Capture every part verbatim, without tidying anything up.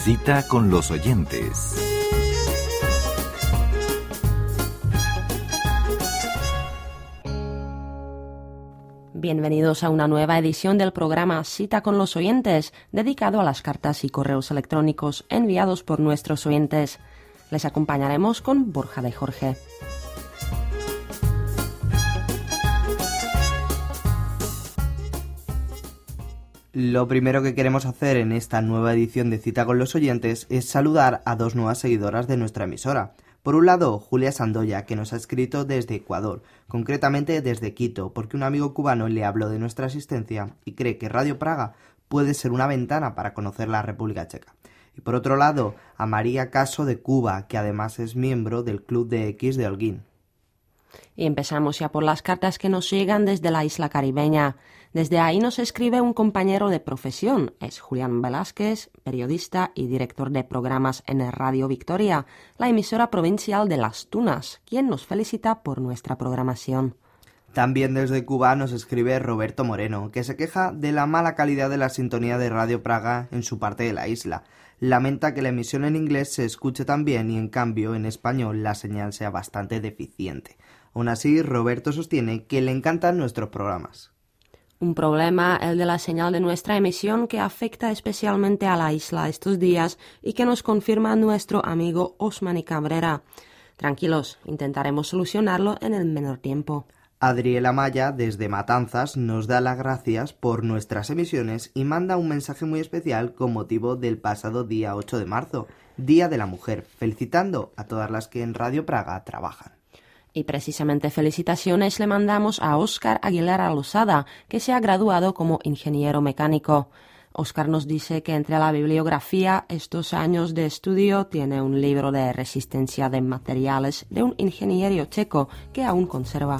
Cita con los oyentes. Bienvenidos a una nueva edición del programa Cita con los oyentes, dedicado a las cartas y correos electrónicos enviados por nuestros oyentes. Les acompañaremos con Borja de Jorge. Lo primero que queremos hacer en esta nueva edición de Cita con los oyentes es saludar a dos nuevas seguidoras de nuestra emisora. Por un lado, Julia Sandoya, que nos ha escrito desde Ecuador, concretamente desde Quito, porque un amigo cubano le habló de nuestra asistencia y cree que Radio Praga puede ser una ventana para conocer la República Checa. Y por otro lado, a María Caso de Cuba, que además es miembro del Club de X de Holguín. Y empezamos ya por las cartas que nos llegan desde la isla caribeña. Desde ahí nos escribe un compañero de profesión. Es Julián Velázquez, periodista y director de programas en Radio Victoria, la emisora provincial de Las Tunas, quien nos felicita por nuestra programación. También desde Cuba nos escribe Roberto Moreno, que se queja de la mala calidad de la sintonía de Radio Praga en su parte de la isla. Lamenta que la emisión en inglés se escuche tan bien y en cambio en español la señal sea bastante deficiente. Aún así, Roberto sostiene que le encantan nuestros programas. Un problema, el de la señal de nuestra emisión, que afecta especialmente a la isla estos días y que nos confirma nuestro amigo Osmani Cabrera. Tranquilos, intentaremos solucionarlo en el menor tiempo. Adriela Maya, desde Matanzas, nos da las gracias por nuestras emisiones y manda un mensaje muy especial con motivo del pasado día ocho de marzo, Día de la Mujer, felicitando a todas las que en Radio Praga trabajan. Y precisamente felicitaciones le mandamos a Óscar Aguilar Lozada, que se ha graduado como ingeniero mecánico. Óscar nos dice que entre la bibliografía, estos años de estudio, tiene un libro de resistencia de materiales de un ingeniero checo que aún conserva.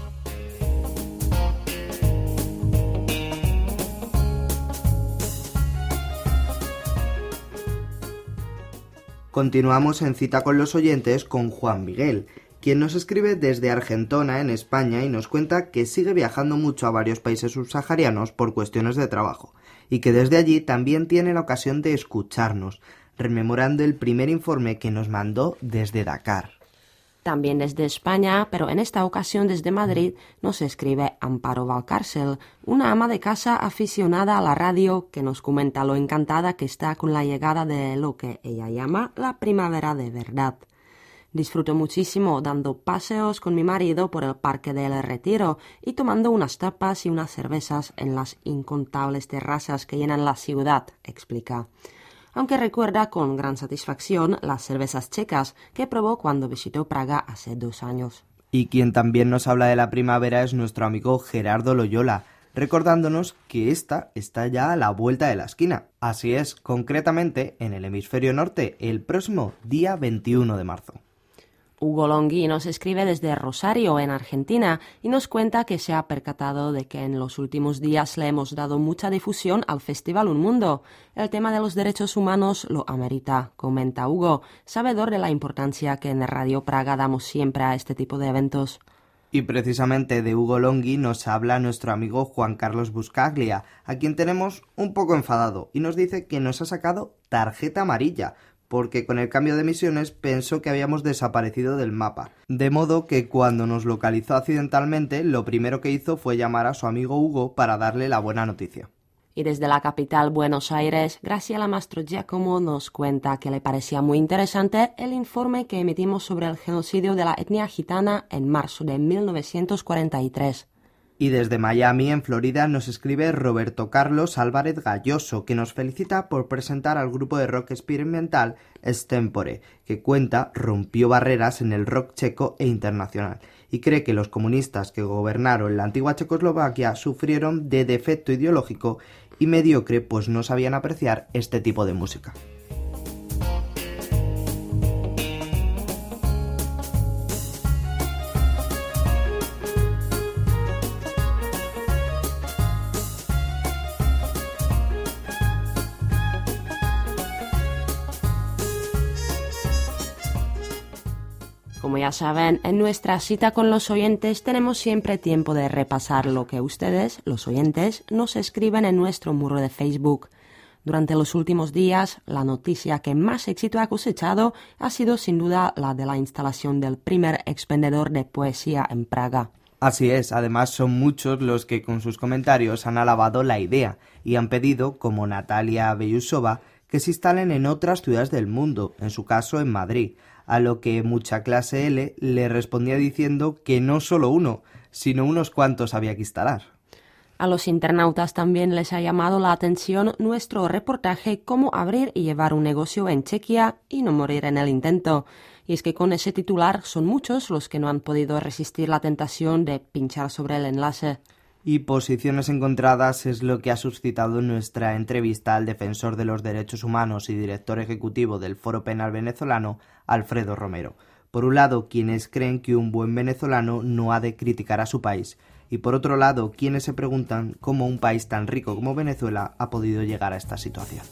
Continuamos en Cita con los oyentes con Juan Miguel, quien nos escribe desde Argentona, en España, y nos cuenta que sigue viajando mucho a varios países subsaharianos por cuestiones de trabajo, y que desde allí también tiene la ocasión de escucharnos, rememorando el primer informe que nos mandó desde Dakar. También desde España, pero en esta ocasión desde Madrid, nos escribe Amparo Valcárcel, una ama de casa aficionada a la radio que nos comenta lo encantada que está con la llegada de lo que ella llama la primavera de verdad. Disfruto muchísimo dando paseos con mi marido por el Parque del Retiro y tomando unas tapas y unas cervezas en las incontables terrazas que llenan la ciudad, explica. Aunque recuerda con gran satisfacción las cervezas checas que probó cuando visitó Praga hace dos años. Y quien también nos habla de la primavera es nuestro amigo Gerardo Loyola, recordándonos que esta está ya a la vuelta de la esquina. Así es, concretamente en el hemisferio norte, el próximo día veintiuno de marzo. Hugo Longhi nos escribe desde Rosario, en Argentina, y nos cuenta que se ha percatado de que en los últimos días le hemos dado mucha difusión al Festival Un Mundo. El tema de los derechos humanos lo amerita, comenta Hugo, sabedor de la importancia que en Radio Praga damos siempre a este tipo de eventos. Y precisamente de Hugo Longhi nos habla nuestro amigo Juan Carlos Buscaglia, a quien tenemos un poco enfadado, y nos dice que nos ha sacado tarjeta amarilla, porque con el cambio de emisiones pensó que habíamos desaparecido del mapa. De modo que cuando nos localizó accidentalmente, lo primero que hizo fue llamar a su amigo Hugo para darle la buena noticia. Y desde la capital, Buenos Aires, Graciela Mastrogiacomo nos cuenta que le parecía muy interesante el informe que emitimos sobre el genocidio de la etnia gitana en marzo de mil novecientos cuarenta y tres. Y desde Miami, en Florida, nos escribe Roberto Carlos Álvarez Galloso, que nos felicita por presentar al grupo de rock experimental Extempore, que cuenta rompió barreras en el rock checo e internacional, y cree que los comunistas que gobernaron la antigua Checoslovaquia sufrieron de defecto ideológico y mediocre, pues no sabían apreciar este tipo de música. Como ya saben, en nuestra cita con los oyentes tenemos siempre tiempo de repasar lo que ustedes, los oyentes, nos escriben en nuestro muro de Facebook. Durante los últimos días, la noticia que más éxito ha cosechado ha sido sin duda la de la instalación del primer expendedor de poesía en Praga. Así es, además son muchos los que con sus comentarios han alabado la idea y han pedido, como Natalia Beyusova, que se instalen en otras ciudades del mundo, en su caso en Madrid, a lo que Mucha Clase L le respondía diciendo que no solo uno, sino unos cuantos había que instalar. A los internautas también les ha llamado la atención nuestro reportaje Cómo abrir y llevar un negocio en Chequia y no morir en el intento. Y es que con ese titular son muchos los que no han podido resistir la tentación de pinchar sobre el enlace. Y posiciones encontradas es lo que ha suscitado nuestra entrevista al defensor de los derechos humanos y director ejecutivo del Foro Penal Venezolano, Alfredo Romero. Por un lado, quienes creen que un buen venezolano no ha de criticar a su país, y por otro lado, quienes se preguntan cómo un país tan rico como Venezuela ha podido llegar a esta situación.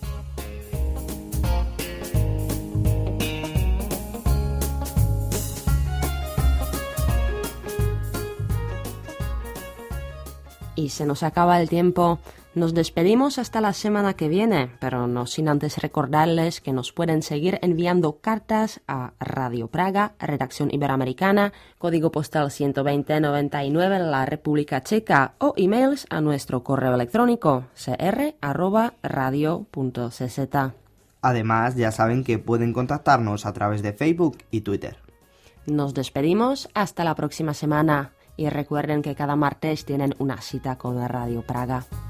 Y se nos acaba el tiempo. Nos despedimos hasta la semana que viene, pero no sin antes recordarles que nos pueden seguir enviando cartas a Radio Praga, Redacción Iberoamericana, código postal ciento veinte noventa y nueve en la República Checa, o emails a nuestro correo electrónico c r arroba radio punto c z. Además, ya saben que pueden contactarnos a través de Facebook y Twitter. Nos despedimos hasta la próxima semana. Y recuerden que cada martes tienen una cita con Radio Praga.